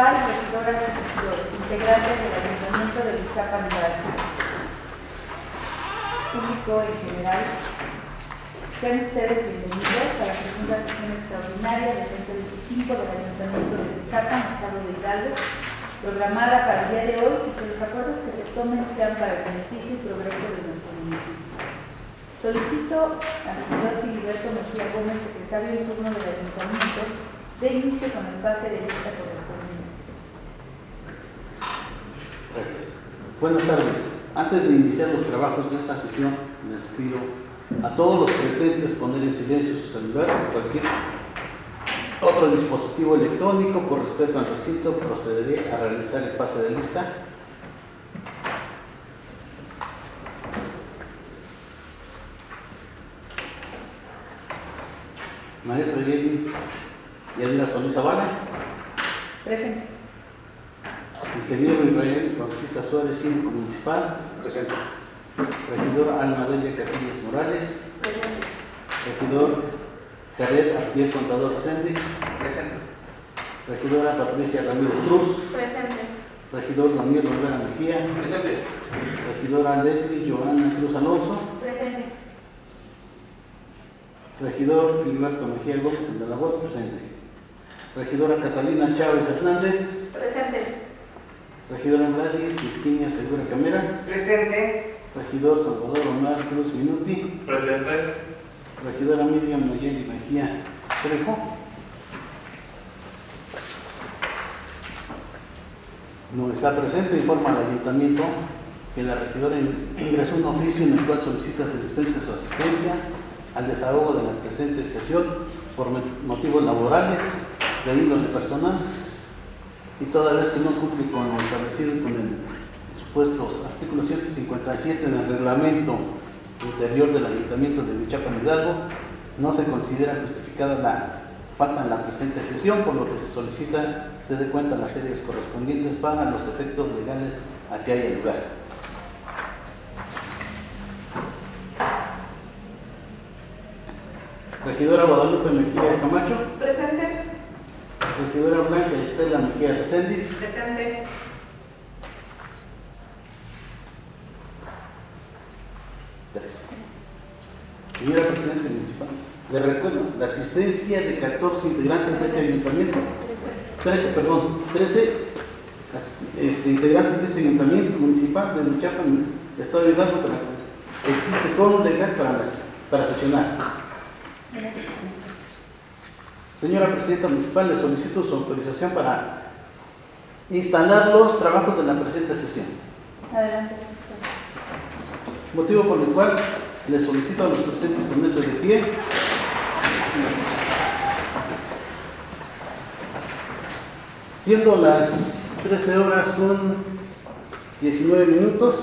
Municipal, regidoras y regidores, integrantes del Ayuntamiento de Huichapan Hidalgo, público en general, sean ustedes bienvenidos a la segunda sesión extraordinaria del 2025 del Ayuntamiento de Huichapan, Estado de Hidalgo, programada para el día de hoy, y que los acuerdos que se tomen sean para el beneficio y progreso de nuestro municipio. Solicito al regidor Filiberto Mejía Gómez, secretario en turno del Ayuntamiento, de inicio con el pase de lista correspondiente. Gracias. Buenas tardes. Antes de iniciar los trabajos de esta sesión, les pido a todos los presentes poner en silencio su celular o cualquier otro dispositivo electrónico. Por respeto al recinto, procederé a realizar el pase de lista. Maestra Yadira Solís Zavala. Presente. Ingeniero Israel Bautista Suárez, síndico municipal. Presente. Regidora Alma Delia Casillas Morales. Presente. Regidor Jared Abdiel Contador Presente. Presente. Regidora Patricia Ramírez Cruz. Presente. Regidor Daniel Rivera Mejía. Presente. Regidora Leslie Joana Cruz Alonso. Presente. Regidor Filiberto Mejía Gómez de la voz. Presente. Regidora Catalina Chávez Hernández. Presente. Regidora Gladys Virginia Segura Camera. Presente. Regidor Salvador Omar Cruz Minuti. Presente. Regidora Miriam Nayeli Mejía Trejo. No está presente. Informa al Ayuntamiento que la regidora ingresó un oficio en el cual solicita se dispense su asistencia al desahogo de la presente sesión por motivos laborales de índole personal, y toda vez que no cumple con lo establecido con el supuestos artículo 157 del reglamento interior del Ayuntamiento de Huichapan Hidalgo, no se considera justificada la falta en la presente sesión, por lo que se solicita se dé cuenta las series correspondientes para los efectos legales a que haya lugar. Regidora Guadalupe Mejía Camacho. Presente. Regidora Blanca Estela Mejía Reséndiz. Presente. Señora Presidenta Municipal, le recuerdo la asistencia de 14 integrantes de este ayuntamiento. 13 integrantes de este ayuntamiento municipal de Huichapan, Estado de Hidalgo, existe quórum legal para sesionar. Señora Presidenta Municipal, le solicito su autorización para instalar los trabajos de la presente sesión. Adelante. Motivo por el cual le solicito a los presentes ponerse de pie. Siendo las 13 horas con 19 minutos,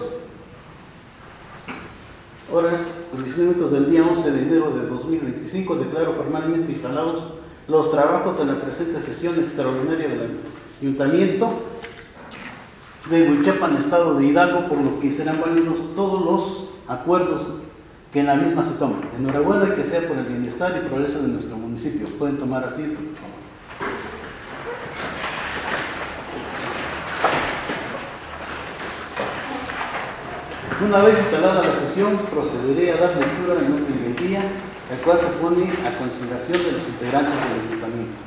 del día 11 de enero de 2025, declaro formalmente instalados los trabajos de la presente sesión extraordinaria del Ayuntamiento de Huichapan, Estado de Hidalgo, por lo que serán válidos todos los acuerdos que en la misma se tomen. Enhorabuena, y que sea por el bienestar y progreso de nuestro municipio. Pueden tomar asiento. Una vez instalada la sesión, procederé a dar lectura en orden del día, el cual se pone a consideración de los integrantes del Ayuntamiento.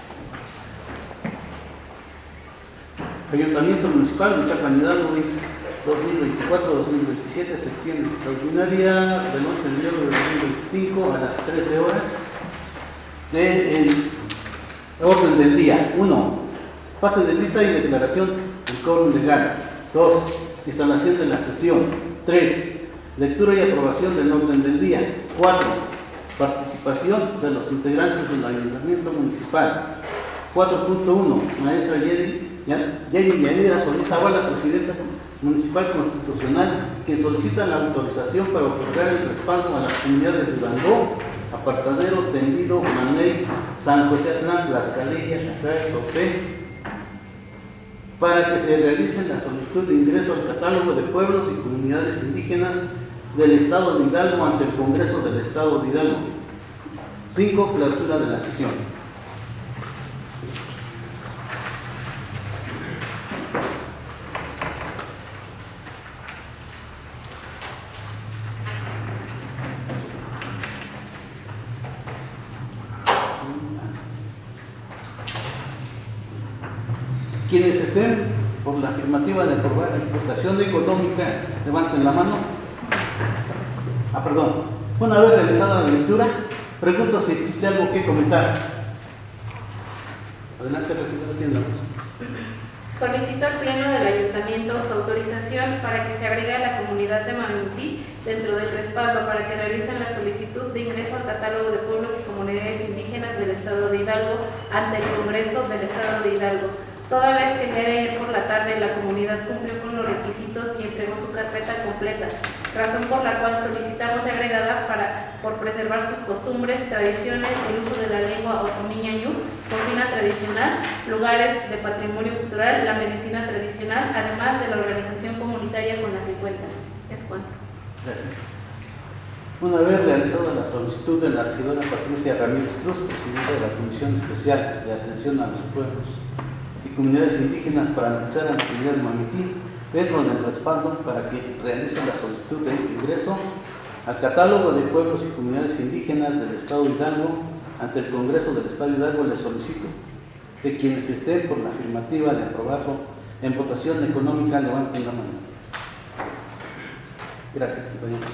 Ayuntamiento Municipal Huichapan Hidalgo 2024-2027, sección extraordinaria del 11 de enero de 2025 a las 13 horas. El orden del día: 1. Pase de lista y declaración del quórum legal. 2. Instalación de la sesión. 3. Lectura y aprobación del orden del día. 4. Participación de los integrantes del Ayuntamiento Municipal. 4.1. Maestra Yadira Solís Zavala, Presidenta Municipal Constitucional, quien solicita la autorización para otorgar el respaldo a las comunidades de Bandó, Apartadero, Tendido, Maney, San José Atlán, Tlaxcalilla, Xacay, Sopé, para que se realice la solicitud de ingreso al catálogo de pueblos y comunidades indígenas del Estado de Hidalgo ante el Congreso del Estado de Hidalgo. 5. Clausura de la sesión. Quienes estén por la afirmativa de aprobar la importación económica, levanten la mano. Perdón. Una vez realizada la lectura, pregunto si existe algo que comentar. Adelante, regidora, tiene la voz. Solicito al Pleno del Ayuntamiento su autorización para que se agregue a la comunidad de Maminutí dentro del respaldo para que realicen la solicitud de ingreso al catálogo de pueblos y comunidades indígenas del Estado de Hidalgo ante el Congreso del Estado de Hidalgo. Toda vez que el día de ayer por la tarde la comunidad cumplió con los requisitos y entregó su carpeta completa, razón por la cual solicitamos agregada por preservar sus costumbres, tradiciones, el uso de la lengua otomiñañú, cocina tradicional, lugares de patrimonio cultural, la medicina tradicional, además de la organización comunitaria con la que cuentan. Es cuanto. Gracias. Una vez realizada la solicitud de la regidora Patricia Ramírez Cruz, presidenta de la Comisión Especial de Atención a los Pueblos y Comunidades Indígenas para analizar a la comunidad de Mamití, dentro del respaldo para que realice la solicitud de ingreso al catálogo de pueblos y comunidades indígenas del Estado de Hidalgo ante el Congreso del Estado de Hidalgo, le solicito que quienes estén por la afirmativa de aprobarlo en votación económica levanten la mano. Gracias, compañeros.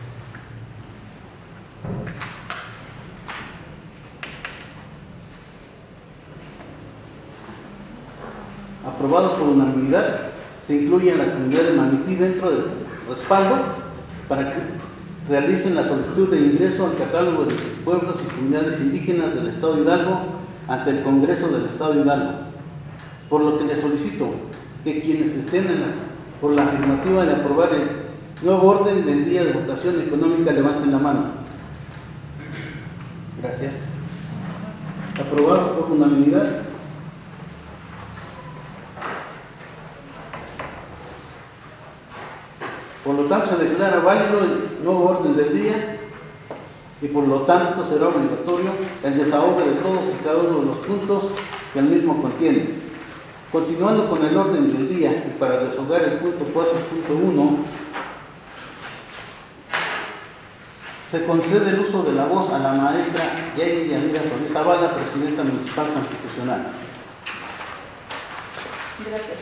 Aprobado por unanimidad, se incluye a la comunidad de Mamití dentro del respaldo para que realicen la solicitud de ingreso al catálogo de pueblos y comunidades indígenas del Estado de Hidalgo ante el Congreso del Estado de Hidalgo. Por lo que les solicito que quienes estén por la afirmativa de aprobar el nuevo orden del día de votación económica levanten la mano. Gracias. Aprobado por unanimidad. Por lo tanto, se declara válido el nuevo orden del día y por lo tanto será obligatorio el desahogo de todos y cada uno de los puntos que el mismo contiene. Continuando con el orden del día y para desahogar el punto 4.1, se concede el uso de la voz a la maestra Yairi Yanira Solís Zavala, presidenta municipal constitucional. Gracias.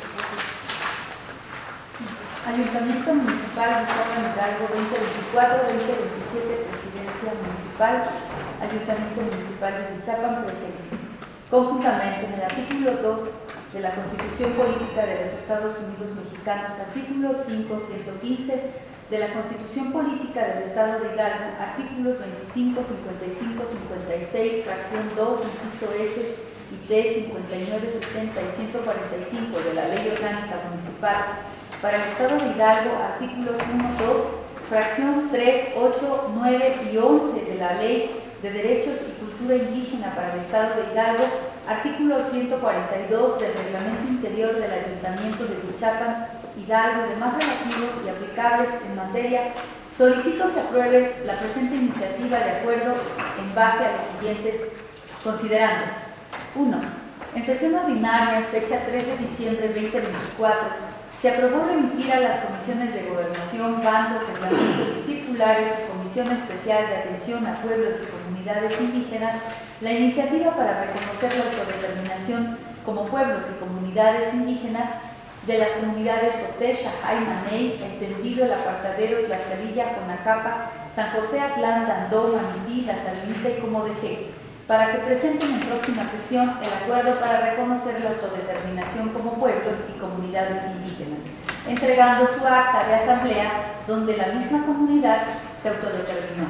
Ayuntamiento Municipal Gustavo Hidalgo 2024-2027, Presidencia Municipal, Ayuntamiento Municipal de Huichapan, presente. Conjuntamente, en el artículo 2 de la Constitución Política de los Estados Unidos Mexicanos, artículo 5, 115 de la Constitución Política del Estado de Hidalgo, artículos 25, 55, 56, fracción 2, inciso S y T, 59, 60 y 145 de la Ley Orgánica Municipal para el Estado de Hidalgo, artículos 1, 2, fracción 3, 8, 9 y 11 de la Ley de Derechos y Cultura Indígena para el Estado de Hidalgo, artículo 142 del Reglamento Interior del Ayuntamiento de Huichapan, Hidalgo y demás relativos y aplicables en materia, solicito se apruebe la presente iniciativa de acuerdo en base a los siguientes considerandos. 1. En sesión ordinaria, fecha 3 de diciembre 2024, se aprobó remitir a las comisiones de gobernación, bandos, reglamentos y circulares y comisión especial de atención a pueblos y comunidades indígenas la iniciativa para reconocer la autodeterminación como pueblos y comunidades indígenas de las comunidades Soté, Xajay, Maney, Entendido, El Apartadero, Tlaxcalilla, Conacapa, San José, Atlán, Dandó, Mamití, La Salinita y Comodejé, para que presenten en próxima sesión el acuerdo para reconocer la autodeterminación como pueblos y comunidades indígenas, entregando su acta de asamblea donde la misma comunidad se autodeterminó.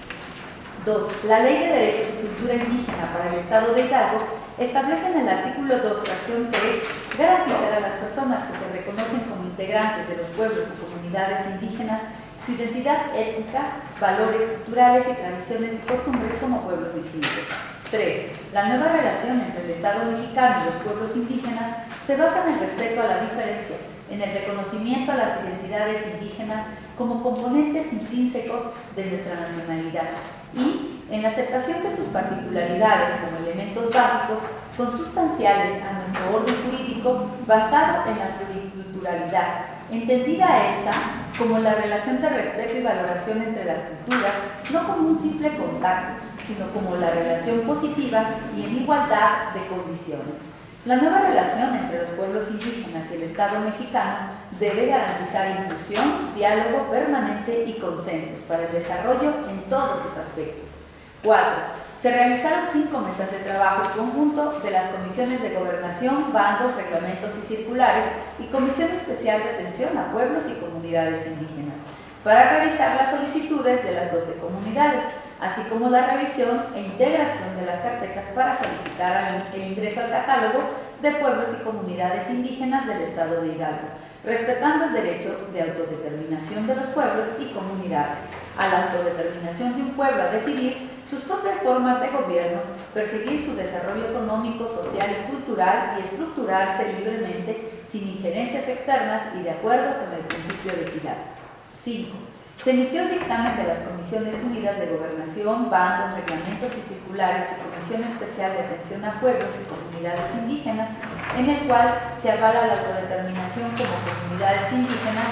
2. La Ley de Derechos y Cultura Indígena para el Estado de Hidalgo establece en el artículo 2, fracción 3, garantizar a las personas que se reconocen como integrantes de los pueblos y comunidades indígenas su identidad étnica, valores culturales y tradiciones y costumbres como pueblos distintos. 3. La nueva relación entre el Estado mexicano y los pueblos indígenas se basa en el respeto a la diferencia, en el reconocimiento a las identidades indígenas como componentes intrínsecos de nuestra nacionalidad y en la aceptación de sus particularidades como elementos básicos consustanciales a nuestro orden jurídico basado en la pluriculturalidad, entendida esta como la relación de respeto y valoración entre las culturas, no como un simple contacto, sino como la relación positiva y en igualdad de condiciones. La nueva relación entre los pueblos indígenas y el Estado mexicano debe garantizar inclusión, diálogo permanente y consensos para el desarrollo en todos sus aspectos. 4. Se realizaron 5 mesas de trabajo conjunto de las comisiones de gobernación, bandos, reglamentos y circulares y comisión especial de atención a pueblos y comunidades indígenas para realizar las solicitudes de las 12 comunidades, así como la revisión e integración de las carpetas para solicitar el ingreso al catálogo de pueblos y comunidades indígenas del Estado de Hidalgo, respetando el derecho de autodeterminación de los pueblos y comunidades, a la autodeterminación de un pueblo a decidir sus propias formas de gobierno, perseguir su desarrollo económico, social y cultural y estructurarse libremente sin injerencias externas y de acuerdo con el principio de equidad. 5. Se emitió el dictamen de las Comisiones Unidas de Gobernación, bandos, reglamentos y circulares y Comisión Especial de Atención a Pueblos y Comunidades Indígenas, en el cual se avala la autodeterminación como comunidades indígenas.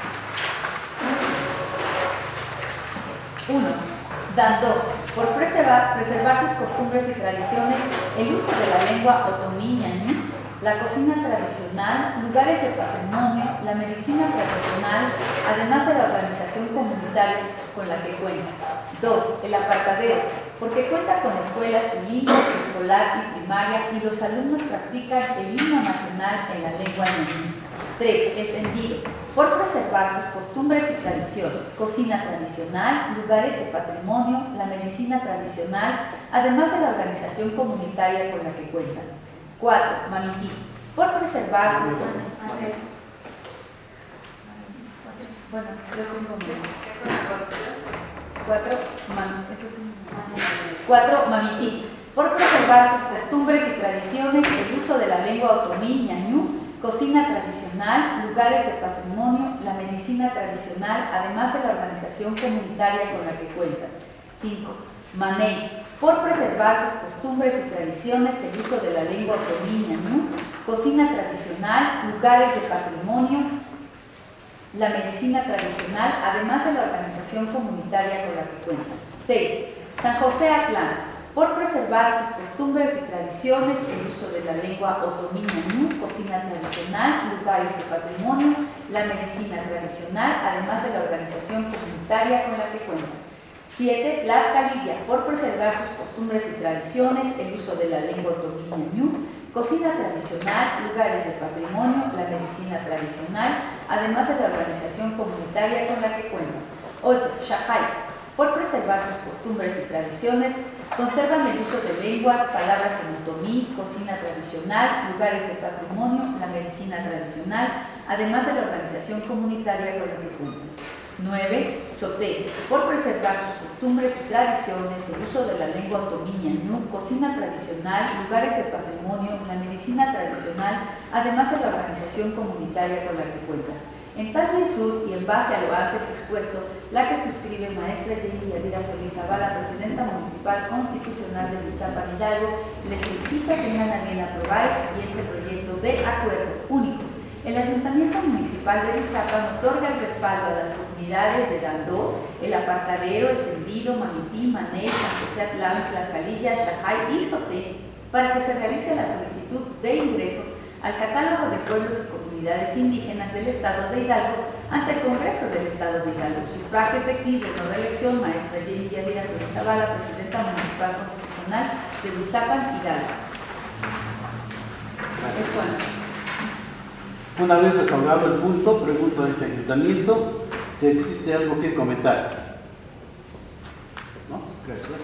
1. Dando, por preservar sus costumbres y tradiciones, el uso de la lengua otomí ñañú, la cocina tradicional, lugares de patrimonio, la medicina tradicional, además de la organización comunitaria con la que cuenta. 2. El apartadero, porque cuenta con escuelas bilingües, escolar y primaria y los alumnos practican el himno nacional en la lengua ñañú. 3. El tendido, por preservar sus costumbres y tradiciones, cocina tradicional, lugares de patrimonio, la medicina tradicional, además de la organización comunitaria con la que cuentan. 4. Mamití, por preservar sus... Bueno, yo tengo 4. Mamití, por preservar sus costumbres y tradiciones, el uso de la lengua otomí ñañú, cocina tradicional, lugares de patrimonio, la medicina tradicional, además de la organización comunitaria con la que cuentan. 5. Maney, por preservar sus costumbres y tradiciones, el uso de la lengua otomí ñañú, cocina tradicional, lugares de patrimonio, la medicina tradicional, además de la organización comunitaria con la que cuentan. 6. San José Atlán, por preservar sus costumbres y tradiciones, el uso de la lengua otomí ñañú, cocina tradicional, lugares de patrimonio, la medicina tradicional, además de la organización comunitaria con la que cuentan. 7. Tlaxcalilla, por preservar sus costumbres y tradiciones, el uso de la lengua otomí ñañú, cocina tradicional, lugares de patrimonio, la medicina tradicional, además de la organización comunitaria con la que cuentan. 8. Xajay, por preservar sus costumbres y tradiciones, conservan el uso de lenguas, palabras en otomí, cocina tradicional, lugares de patrimonio, la medicina tradicional, además de la organización comunitaria con la que cuentan. 9. Soté, por preservar sus costumbres y tradiciones, el uso de la lengua otomí ñañú, cocina tradicional, lugares de patrimonio, la medicina tradicional, además de la organización comunitaria con la que cuentan. En tal virtud y en base a lo antes expuesto, la que suscribe maestra Jenny Yadira Solís Zavala, presidenta municipal constitucional de Huichapan, Hidalgo, le solicita que tengan a bien aprobar el siguiente proyecto de acuerdo único. El Ayuntamiento Municipal de Huichapan otorga el respaldo a las comunidades de Dandó, El Apartadero, El Tendido, Mamití, Maney, San José Atlán, Tlaxcalilla, Xajay y Soté para que se realice la solicitud de ingreso al catálogo de pueblos y comunidades indígenas del Estado de Hidalgo ante el Congreso del Estado de Hidalgo. Sufragio efectivo, no reelección, maestra Jenny Yadira Solís Zavala, presidenta municipal constitucional de Huichapan, Hidalgo. Es cuanto. Una vez desahogado el punto, pregunto a este ayuntamiento si existe algo que comentar. ¿No? Gracias.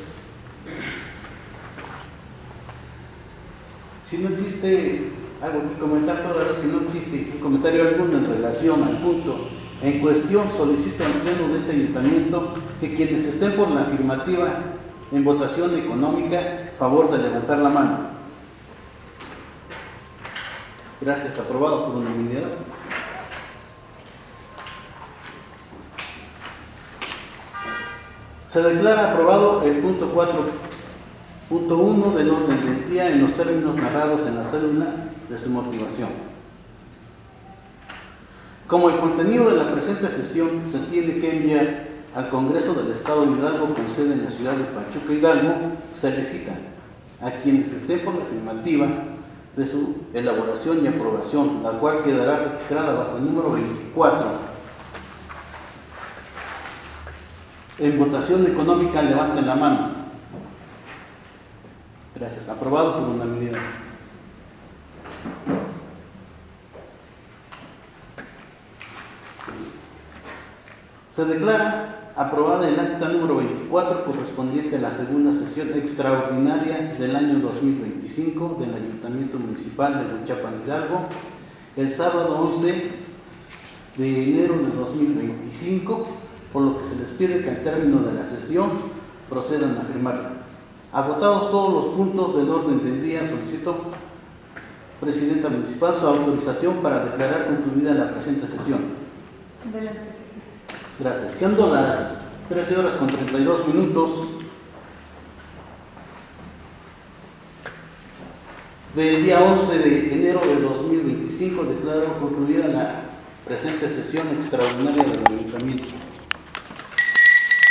Si no existe algo que comentar, toda vez que no existe un comentario alguno en relación al punto en cuestión, solicito al pleno de este ayuntamiento que quienes estén por la afirmativa en votación económica, favor de levantar la mano. Gracias, aprobado por unanimidad. Se declara aprobado el punto 4.1 del orden del día en los términos narrados en la cédula de su motivación. Como el contenido de la presente sesión se tiene que enviar al Congreso del Estado de Hidalgo con sede en la ciudad de Pachuca, Hidalgo, se le cita a quienes estén por la afirmativa de su elaboración y aprobación, la cual quedará registrada bajo el número 24. En votación económica, levanten la mano. Gracias. Aprobado por unanimidad. Se declara aprobada el acta número 24 correspondiente a la segunda sesión extraordinaria del año 2025 del Ayuntamiento Municipal de Huichapan, Hidalgo, el sábado 11 de enero de 2025, por lo que se les pide que al término de la sesión procedan a firmarla. Agotados todos los puntos del orden del día, solicito, Presidenta Municipal, su autorización para declarar concluida la presente sesión. Adelante. Gracias. Siendo las 13:32 del día 11 de enero de 2025, declaro concluida la presente sesión extraordinaria del Ayuntamiento.